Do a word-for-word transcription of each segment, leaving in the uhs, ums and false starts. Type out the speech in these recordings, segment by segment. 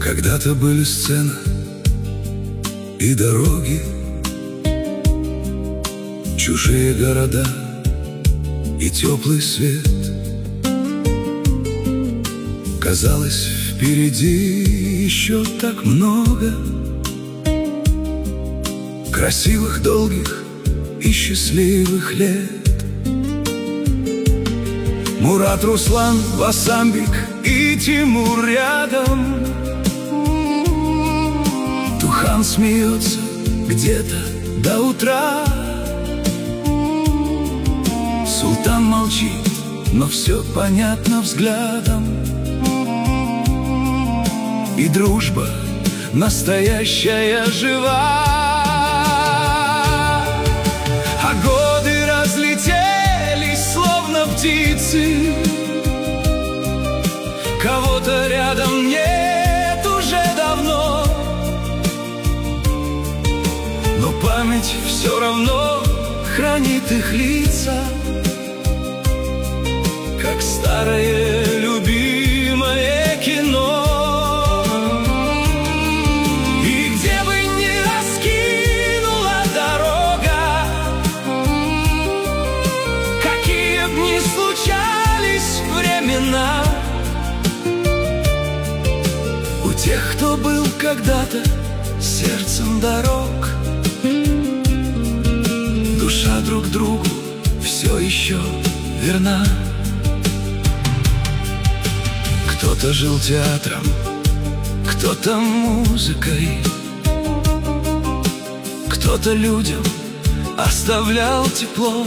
Когда-то были сцена и дороги, чужие города и теплый свет. Казалось, впереди еще так много красивых, долгих и счастливых лет. Мурат, Руслан, Васамбик и Тимур рядом. Тухан смеется где-то до утра. Султан молчит, но все понятно взглядом. И дружба настоящая жива. А годы разлетелись, словно птицы. Кого-то рядом нет уже давно, но память все равно хранит их лица, как старое любимое кино. И где бы ни раскинула дорога, какие б ни случались времена, у тех, кто был когда-то сердцем дорог, душа друг другу все еще верна. Кто-то жил театром, кто-то музыкой, кто-то людям оставлял тепло,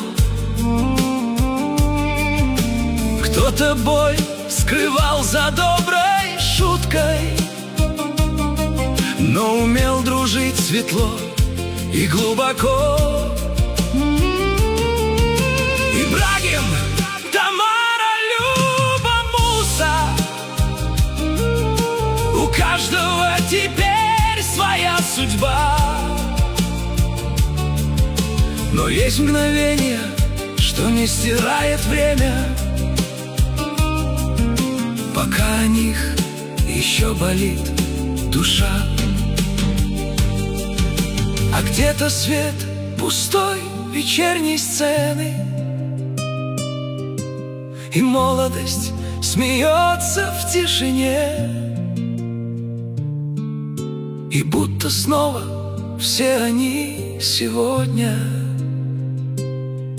кто-то боль скрывал за доброй шуткой, но умел дружить светло и глубоко. Ибрагим, Тамара, Люба, Муса, у каждого теперь своя судьба. Но есть мгновение, что не стирает время, пока о них еще болит душа. А где-то свет пустой вечерней сцены, и молодость смеется в тишине. И будто снова все они сегодня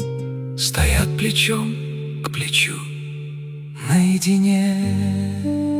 стоят плечом к плечу наедине.